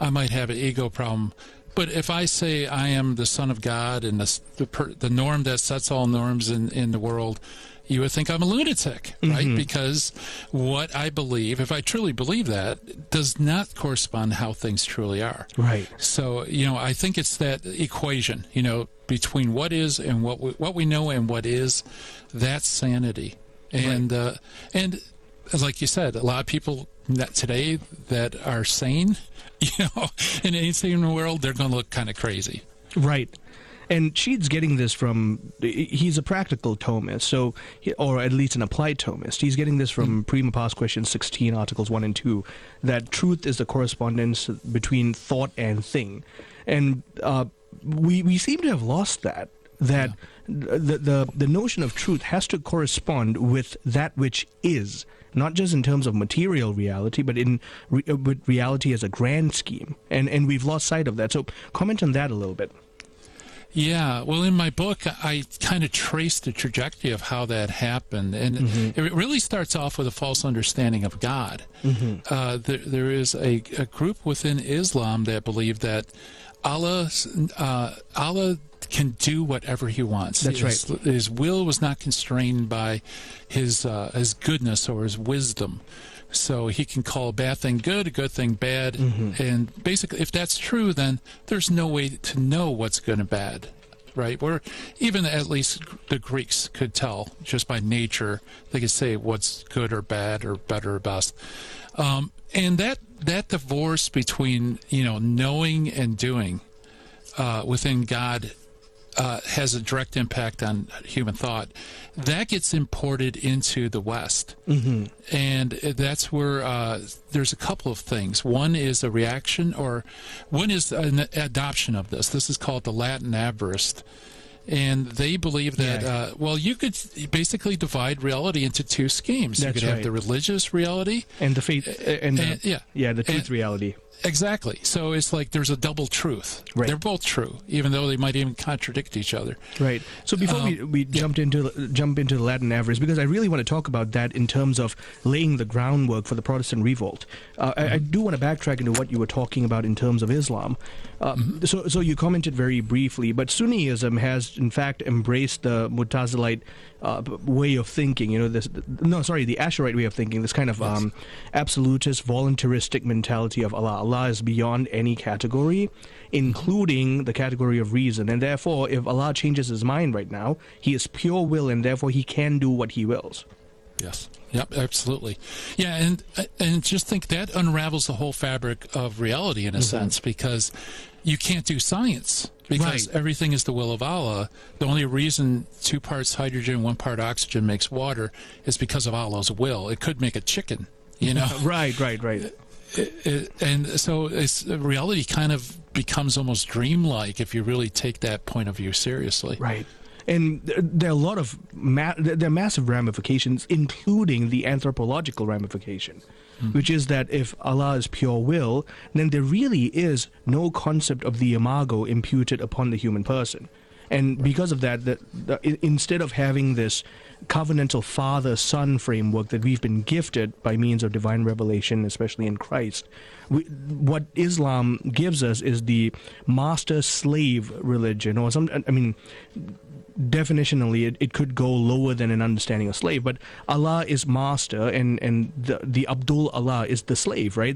I might have an ego problem. But if I say I am the Son of God and the norm that sets all norms in the world, you would think I'm a lunatic, right? Mm-hmm. Because what I believe, if I truly believe that, does not correspond to how things truly are. Right. So, I think it's that equation, between what is and what we know and what is, that's sanity. And right. And like you said, a lot of people today that are sane, in any sane world, they're going to look kind of crazy. Right. And Sheed's getting this from, he's a practical Thomist, or at least an applied Thomist. He's getting this from Prima Pars Question 16, Articles 1 and 2, that truth is the correspondence between thought and thing. And we seem to have lost that the notion of truth has to correspond with that which is, not just in terms of material reality, but with reality as a grand scheme. And we've lost sight of that. So comment on that a little bit. Yeah, well, in my book, I kind of traced the trajectory of how that happened, and it really starts off with a false understanding of God. There is a group within Islam that believe that Allah can do whatever He wants. That's right. His will was not constrained by His goodness or His wisdom. So He can call a bad thing good, a good thing bad. And basically, if that's true, then there's no way to know what's good and bad, right? Where even at least the Greeks could tell just by nature. They could say what's good or bad or better or best. And that divorce between, knowing and doing within God has a direct impact on human thought. That gets imported into the West. And that's where there's a couple of things. One is a reaction, or one is an adoption of this. This is called the Latin Averist. And they believe that, you could basically divide reality into two schemes. That's you could have the religious reality. And the faith, the truth reality. Exactly. So it's like there's a double truth. Right. They're both true, even though they might even contradict each other. Right. So before we jump into the Latin Averist, because I really want to talk about that in terms of laying the groundwork for the Protestant revolt. I do want to backtrack into what you were talking about in terms of Islam. So you commented very briefly, but Sunniism has in fact embraced the Mu'tazilite way of thinking. The Asharite way of thinking. This kind of absolutist, voluntaristic mentality of Allah. Allah is beyond any category, including the category of reason, and therefore, if Allah changes His mind right now, He is pure will, and therefore He can do what He wills. Yes. Yep, absolutely. Yeah, and just think that unravels the whole fabric of reality in a sense, because you can't do science because everything is the will of Allah. The only reason 2 parts hydrogen, 1 part oxygen makes water is because of Allah's will. It could make a chicken, Right. And so reality kind of becomes almost dreamlike if you really take that point of view seriously. Right. And there are a lot of there are massive ramifications, including the anthropological ramification, which is that if Allah is pure will, then there really is no concept of the imago imputed upon the human person. And because of that, instead of having this covenantal father-son framework that we've been gifted by means of divine revelation, especially in Christ, what Islam gives us is the master-slave religion, or definitionally, it could go lower than an understanding of slave, but Allah is master, and the Abdul Allah is the slave, right?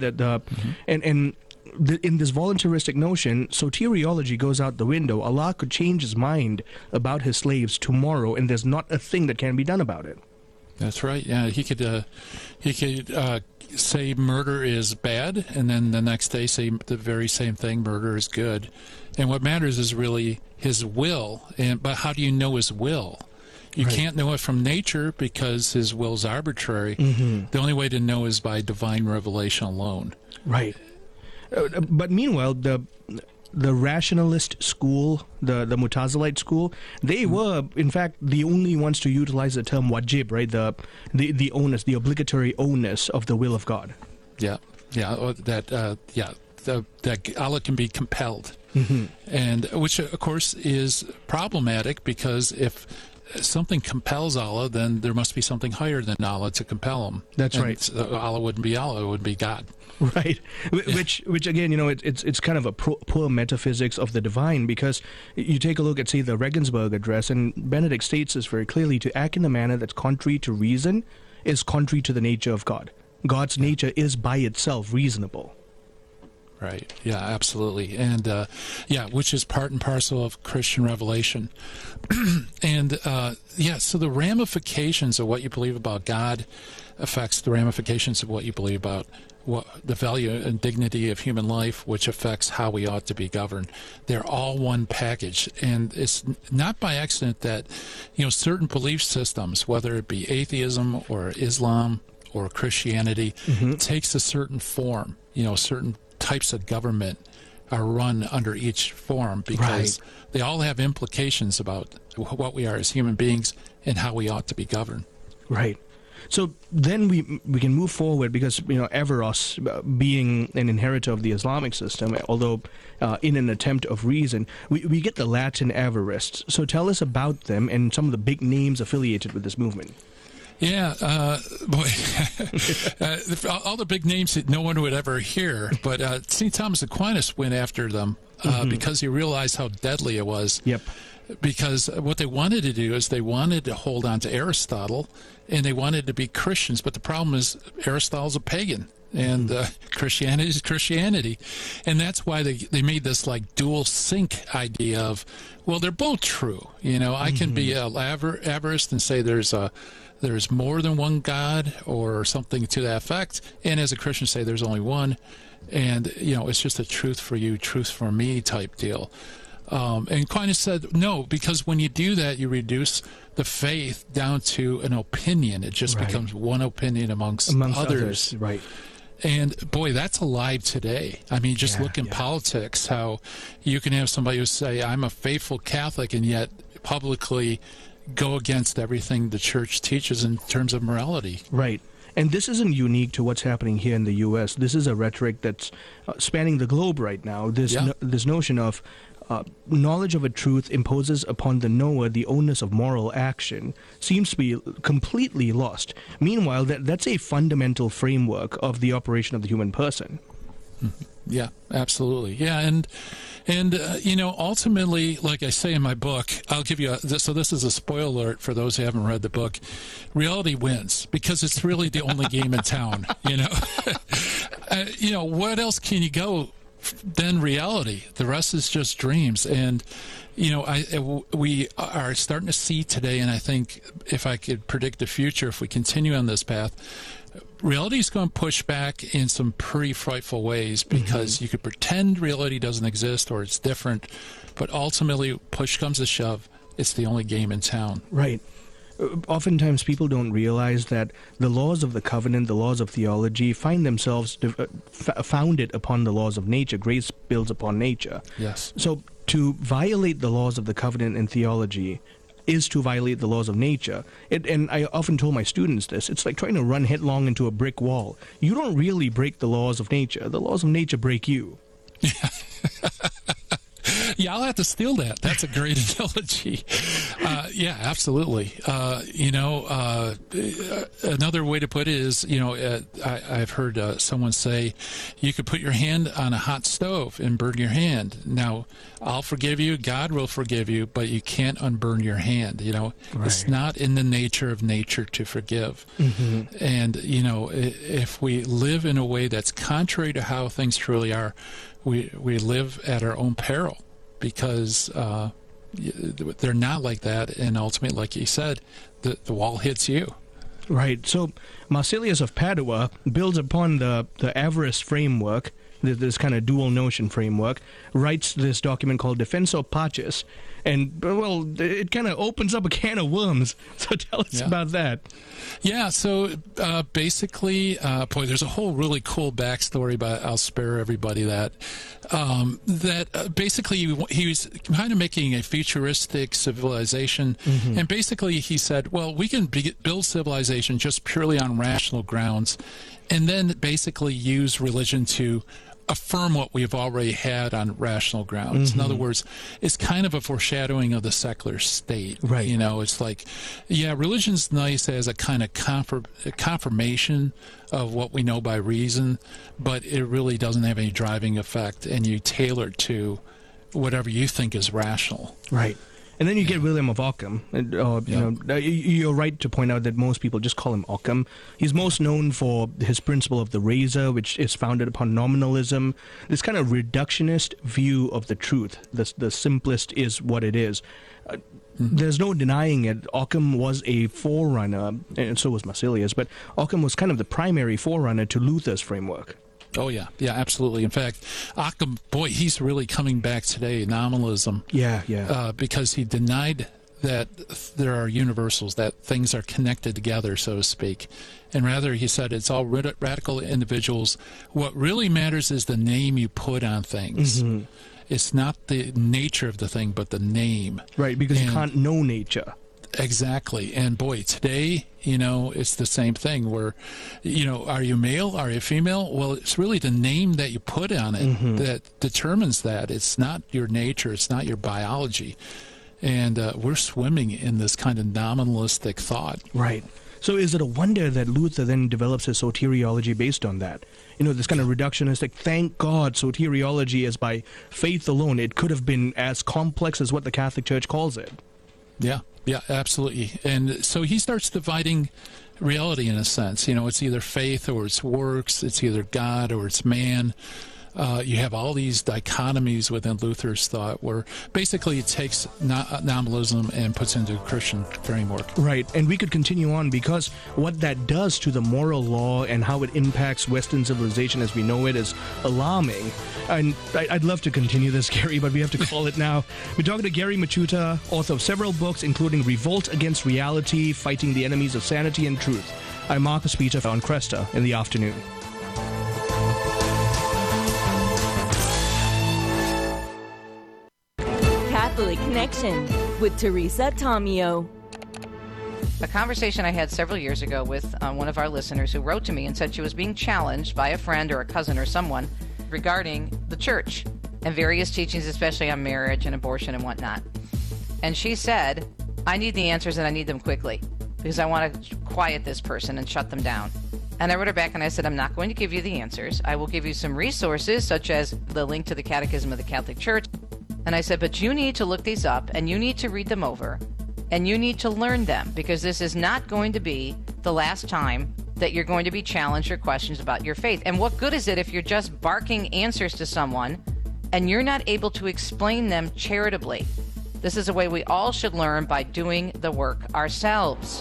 In this voluntaristic notion, soteriology goes out the window. Allah could change His mind about His slaves tomorrow, and there's not a thing that can be done about it. That's right. Yeah, He could say murder is bad, and then the next day say the very same thing, murder is good. And what matters is really His will. But how do you know His will? You can't know it from nature because His will is arbitrary. The only way to know is by divine revelation alone. Right. But meanwhile, the rationalist school, the Mu'tazilite school, they were, in fact, the only ones to utilize the term wajib, right? The onus, the obligatory onus of the will of God. Yeah. That Allah can be compelled. And which, of course, is problematic because if something compels Allah, then there must be something higher than Allah to compel him. That's right. Allah wouldn't be Allah; it would be God. Right, which again, it's kind of a poor metaphysics of the divine, because you take a look at, say, the Regensburg Address, and Benedict states this very clearly: to act in a manner that's contrary to reason is contrary to the nature of God. God's nature is by itself reasonable. Right. Yeah, absolutely. And, which is part and parcel of Christian revelation. And, so the ramifications of what you believe about God affects the ramifications of what you believe about the value and dignity of human life, which affects how we ought to be governed. They're all one package. And it's not by accident that, certain belief systems, whether it be atheism or Islam or Christianity, takes a certain form. Certain types of government are run under each form, because they all have implications about what we are as human beings and how we ought to be governed. Right. So then we can move forward, because Averroes, being an inheritor of the Islamic system, although in an attempt of reason, we get the Latin Avarists. So tell us about them and some of the big names affiliated with this movement. Yeah, boy, all the big names that no one would ever hear, but St. Thomas Aquinas went after them because he realized how deadly it was. Yep. Because what they wanted to do is they wanted to hold on to Aristotle, and they wanted to be Christians, but the problem is Aristotle's a pagan, and Christianity is Christianity. And that's why they made this like dual sync idea of, well, they're both true. I can be a avarist and say there's more than one God or something to that effect, and as a Christian say there's only one, and it's just a truth for you, truth for me type deal. And Aquinas said no, because when you do that, you reduce the faith down to an opinion. It just becomes one opinion amongst others. Right. And boy, that's alive today. I mean, just look in politics, how you can have somebody who say, I'm a faithful Catholic, and yet publicly go against everything the church teaches in terms of morality. Right. And this isn't unique to what's happening here in the U.S. This is a rhetoric that's spanning the globe right now. This notion of knowledge of a truth imposes upon the knower the onus of moral action seems to be completely lost. Meanwhile, that's a fundamental framework of the operation of the human person. Yeah, absolutely. Yeah, and ultimately, like I say in my book, I'll give you so this is a spoiler alert for those who haven't read the book. Reality wins, because it's really the only game in town. What else can you go than reality? The rest is just dreams. And we are starting to see today, and I think if I could predict the future, if we continue on this path, reality is going to push back in some pretty frightful ways, because you could pretend reality doesn't exist or it's different, but ultimately, push comes to shove, it's the only game in town. Right. Oftentimes people don't realize that the laws of the covenant, the laws of theology, find themselves founded upon the laws of nature. Grace builds upon nature. Yes. So to violate the laws of the covenant and theology is to violate the laws of nature. And I often told my students this. It's like trying to run headlong into a brick wall. You don't really break the laws of nature. The laws of nature break you. Yeah. Yeah, I'll have to steal that. That's a great analogy. Yeah, absolutely. Another way to put it is, I've heard someone say, you could put your hand on a hot stove and burn your hand. Now, I'll forgive you, God will forgive you, but you can't unburn your hand. It's not in the nature of nature to forgive. And, if we live in a way that's contrary to how things truly are, we live at our own peril, because they're not like that, and ultimately, like you said, the wall hits you. Right. So Marsilius of Padua builds upon the Averroes framework, this kind of dual notion framework, writes this document called Defensor Pacis, and, well, it kind of opens up a can of worms. So tell us about that. Yeah, so basically, there's a whole really cool backstory, but I'll spare everybody that. Basically, he was kind of making a futuristic civilization, and basically he said, well, we can build civilization just purely on rational grounds, and then basically use religion to affirm what we've already had on rational grounds. In other words, it's kind of a foreshadowing of the secular state. Right. You know, it's like, yeah, religion's nice as a kind of confirmation of what we know by reason, but it really doesn't have any driving effect, and you tailor it to whatever you think is rational. Right. And then you get William of Ockham. You're right to point out that most people just call him Ockham. He's most known for his principle of the razor, which is founded upon nominalism, this kind of reductionist view of the truth. The simplest is what it is. There's no denying it. Ockham was a forerunner, and so was Marsilius, but Ockham was kind of the primary forerunner to Luther's framework. Oh, yeah. Yeah, absolutely. In fact, Ockham, boy, he's really coming back today, nominalism. Yeah. Because he denied that there are universals, that things are connected together, so to speak. And rather, he said it's all radical individuals. What really matters is the name you put on things. It's not the nature of the thing, but the name. Right, because you can't know nature. Exactly. And boy, today, it's the same thing where, are you male? Are you female? Well, it's really the name that you put on it that determines that. It's not your nature. It's not your biology. And we're swimming in this kind of nominalistic thought. Right. So is it a wonder that Luther then develops his soteriology based on that? This kind of reductionistic, thank God soteriology is by faith alone. It could have been as complex as what the Catholic Church calls it. Yeah, absolutely. And so he starts dividing reality in a sense. It's either faith or it's works, it's either God or it's man. You have all these dichotomies within Luther's thought where basically it takes nominalism and puts it into a Christian framework. Right, and we could continue on because what that does to the moral law and how it impacts Western civilization as we know it is alarming. And I'd love to continue this, Gary, but we have to call it now. We're talking to Gary Machuta, author of several books, including Revolt Against Reality, Fighting the Enemies of Sanity and Truth. I'm Marcus Peter on Cresta in the afternoon. Catholic Connection with Teresa Tomeo. A conversation I had several years ago with one of our listeners who wrote to me and said she was being challenged by a friend or a cousin or someone regarding the church and various teachings, especially on marriage and abortion and whatnot. And she said, I need the answers and I need them quickly because I want to quiet this person and shut them down. And I wrote her back and I said, I'm not going to give you the answers. I will give you some resources such as the link to the Catechism of the Catholic Church. And I said, but you need to look these up and you need to read them over and you need to learn them because this is not going to be the last time that you're going to be challenged or questions about your faith. And what good is it if you're just barking answers to someone and you're not able to explain them charitably? This is a way we all should learn by doing the work ourselves.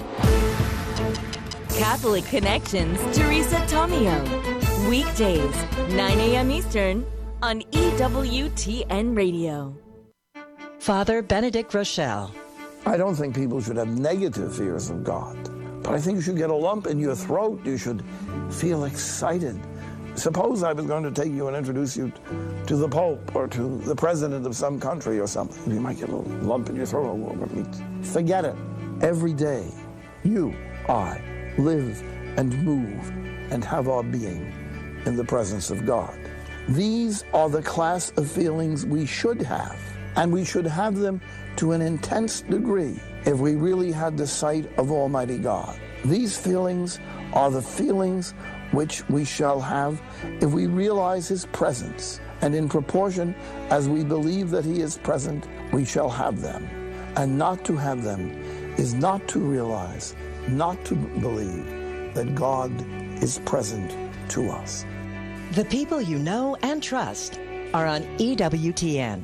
Catholic Connections, Teresa Tomeo. Weekdays, 9 a.m. Eastern on EWTN Radio. Father Benedict Rochelle. I don't think people should have negative fears of God, but I think you should get a lump in your throat. You should feel excited. Suppose I was going to take you and introduce you to the Pope or to the president of some country or something. You might get a little lump in your throat. Forget it. Every day, you, I, live and move and have our being in the presence of God. These are the class of feelings we should have, and we should have them to an intense degree if we really had the sight of Almighty God. These feelings are the feelings which we shall have if we realize His presence, and in proportion as we believe that He is present, we shall have them. And not to have them is not to realize, not to believe that God is present to us. The people you know and trust are on EWTN.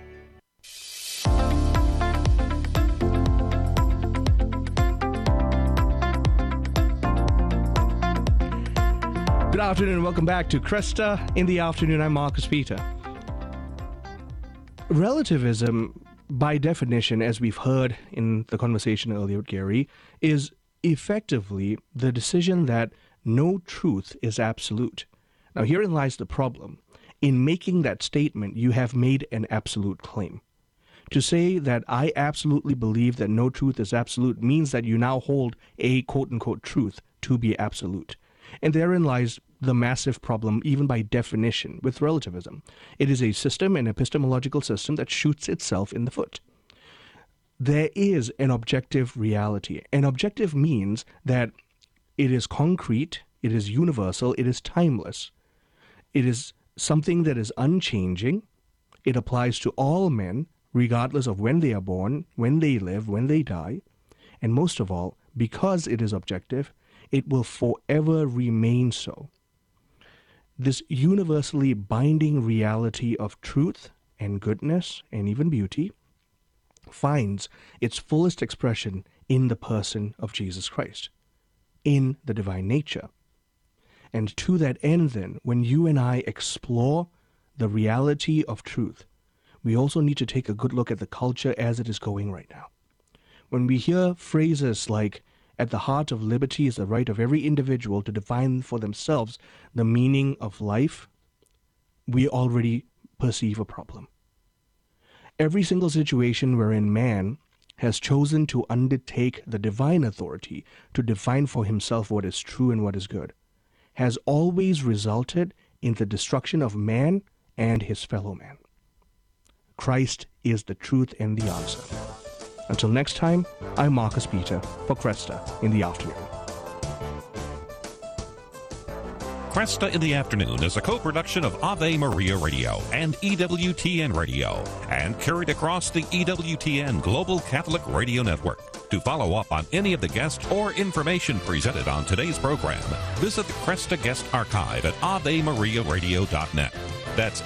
Good afternoon and welcome back to Cresta in the Afternoon. I'm Marcus Peter. Relativism, by definition, as we've heard in the conversation earlier with Gary, is effectively the decision that no truth is absolute. Now, herein lies the problem. In making that statement, you have made an absolute claim. To say that I absolutely believe that no truth is absolute means that you now hold a quote-unquote truth to be absolute. And therein lies the massive problem, even by definition, with relativism. It is a system, an epistemological system, that shoots itself in the foot. There is an objective reality. An objective means that it is concrete, it is universal, it is timeless. It is something that is unchanging. It applies to all men, regardless of when they are born, when they live, when they die. And most of all, because it is objective, it will forever remain so. This universally binding reality of truth and goodness and even beauty finds its fullest expression in the person of Jesus Christ, in the divine nature. And to that end, then, when you and I explore the reality of truth, we also need to take a good look at the culture as it is going right now. When we hear phrases like, "At the heart of liberty is the right of every individual to define for themselves the meaning of life," we already perceive a problem. Every single situation wherein man has chosen to undertake the divine authority to define for himself what is true and what is good has always resulted in the destruction of man and his fellow man. Christ is the truth and the answer. Until next time, I'm Marcus Peter for Cresta in the Afternoon. Cresta in the Afternoon is a co-production of Ave Maria Radio and EWTN Radio, and carried across the EWTN Global Catholic Radio Network. To follow up on any of the guests or information presented on today's program, visit the Cresta Guest Archive at AveMariaRadio.net. That's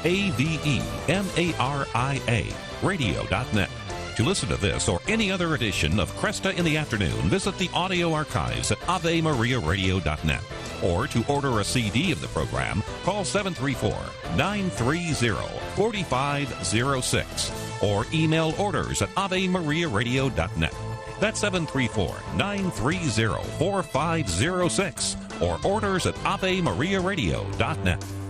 AVEMARIA Radio.net. To listen to this or any other edition of Cresta in the Afternoon, visit the audio archives at AveMariaRadio.net. Or to order a CD of the program, call 734-930-4506 or email orders at AveMariaRadio.net. That's 734-930-4506 or orders at AveMariaRadio.net.